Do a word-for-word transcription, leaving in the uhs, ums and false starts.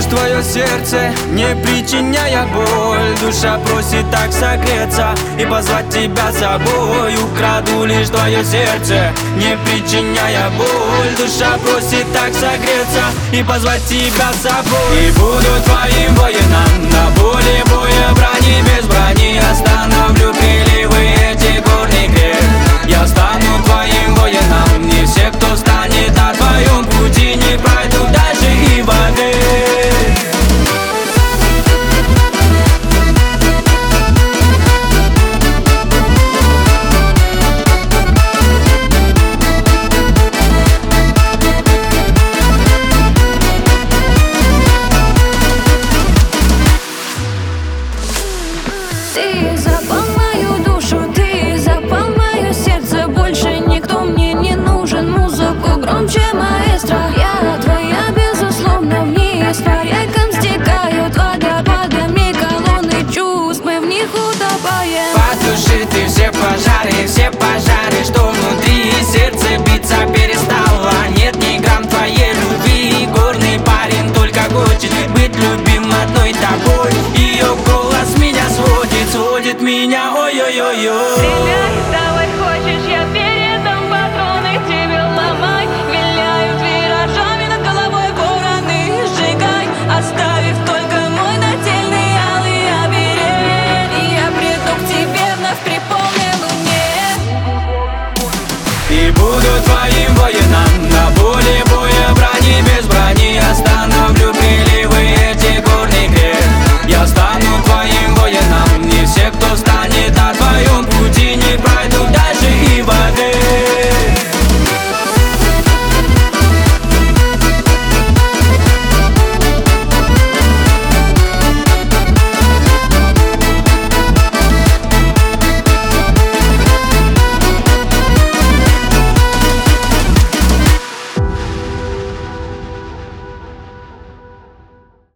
твое сердце, не причиняя боль. Душа просит так согреться и позвать тебя с собой. Украду лишь твое сердце, не причиняя боль. Душа просит так согреться и позвать тебя с собой. И буду твоим воином на поле боя, брони без брони. Остановлю крылья